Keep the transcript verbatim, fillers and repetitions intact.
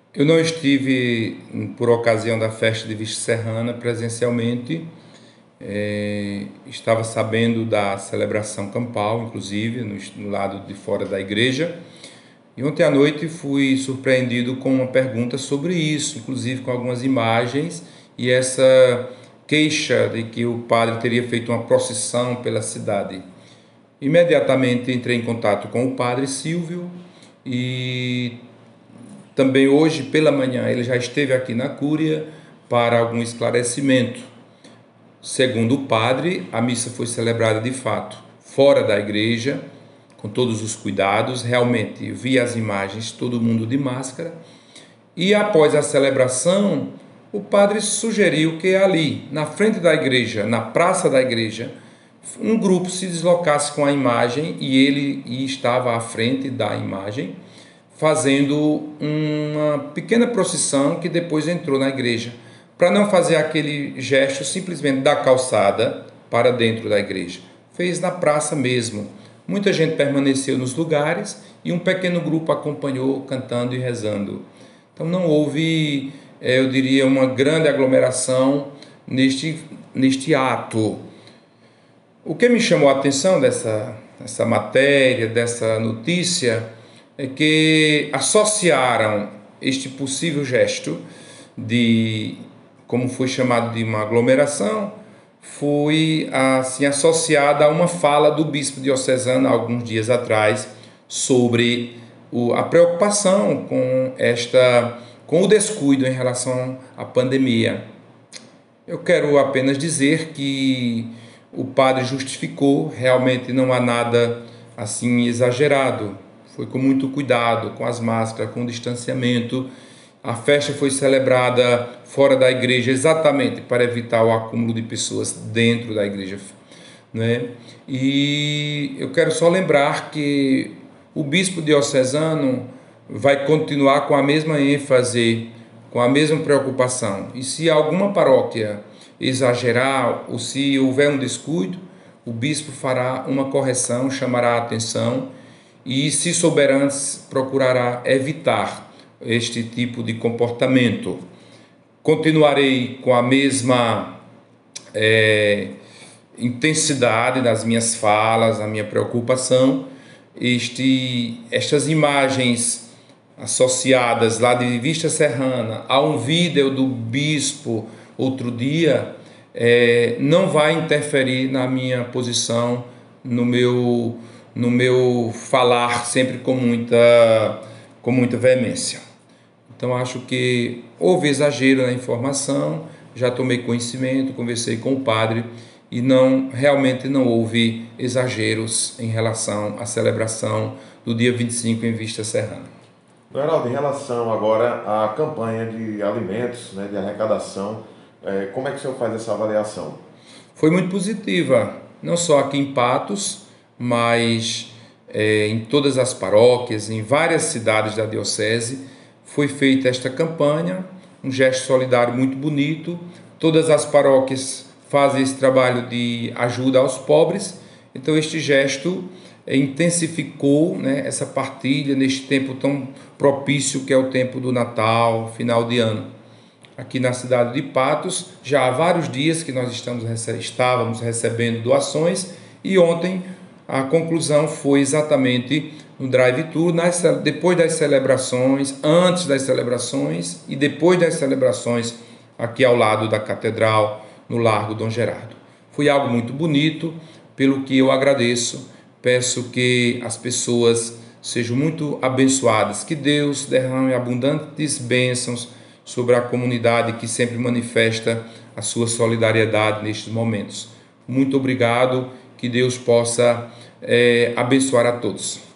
Eu não estive, por ocasião da festa de Vista Serrana, presencialmente. É, estava sabendo da celebração campal, inclusive, no, no lado de fora da igreja. E ontem à noite fui surpreendido com uma pergunta sobre isso, inclusive com algumas imagens e essa queixa de que o padre teria feito uma procissão pela cidade. Imediatamente entrei em contato com o padre Silvio e também hoje pela manhã ele já esteve aqui na Cúria para algum esclarecimento. Segundo o padre, a missa foi celebrada de fato fora da igreja, com todos os cuidados. Realmente vi as imagens, todo mundo de máscara. E após a celebração, o padre sugeriu que ali, na frente da igreja, na praça da igreja, um grupo se deslocasse com a imagem e ele e estava à frente da imagem, fazendo uma pequena procissão que depois entrou na igreja, para não fazer aquele gesto simplesmente da calçada para dentro da igreja. Fez na praça mesmo. Muita gente permaneceu nos lugares e um pequeno grupo acompanhou cantando e rezando. Então não houve, eu diria, uma grande aglomeração neste, neste ato. O que me chamou a atenção dessa, dessa matéria, dessa notícia, é que associaram este possível gesto de, como foi chamado de uma aglomeração, foi assim associada a uma fala do bispo diocesano há alguns dias atrás sobre o, a preocupação com esta, com o descuido em relação à pandemia. Eu quero apenas dizer que o padre justificou, realmente não há nada assim exagerado. Foi com muito cuidado, com as máscaras, com o distanciamento. A festa foi celebrada fora da igreja exatamente para evitar o acúmulo de pessoas dentro da igreja, né? E eu quero só lembrar que o bispo diocesano vai continuar com a mesma ênfase, com a mesma preocupação. E se alguma paróquia exagerar ou se houver um descuido, o bispo fará uma correção, chamará a atenção e, se souber antes, procurará evitar este tipo de comportamento. Continuarei com a mesma é, intensidade nas minhas falas, na minha preocupação. Este, estas imagens associadas lá de Vista Serrana a um vídeo do bispo outro dia é, não vai interferir na minha posição, no meu no meu falar sempre com muita, com muita veemência. Então acho que houve exagero na informação, já tomei conhecimento, conversei com o padre e não, realmente não houve exageros em relação à celebração do dia vinte e cinco em Vista Serrana. Geraldo, em relação agora à campanha de alimentos, né, de arrecadação, é, como é que o senhor faz essa avaliação? Foi muito positiva, não só aqui em Patos, mas é, em todas as paróquias, em várias cidades da diocese, foi feita esta campanha, um gesto solidário muito bonito. Todas as paróquias fazem esse trabalho de ajuda aos pobres, então este gesto é, intensificou, né, essa partilha neste tempo tão propício que é o tempo do Natal, final de ano. Aqui na cidade de Patos, já há vários dias que nós estamos, estávamos recebendo doações e ontem a conclusão foi exatamente no drive-thru, depois das celebrações, antes das celebrações e depois das celebrações aqui ao lado da Catedral, no Largo Dom Gerardo. Foi algo muito bonito, pelo que eu agradeço. Peço que as pessoas sejam muito abençoadas, que Deus derrame abundantes bênçãos sobre a comunidade que sempre manifesta a sua solidariedade nestes momentos. Muito obrigado, que Deus possa é, abençoar a todos.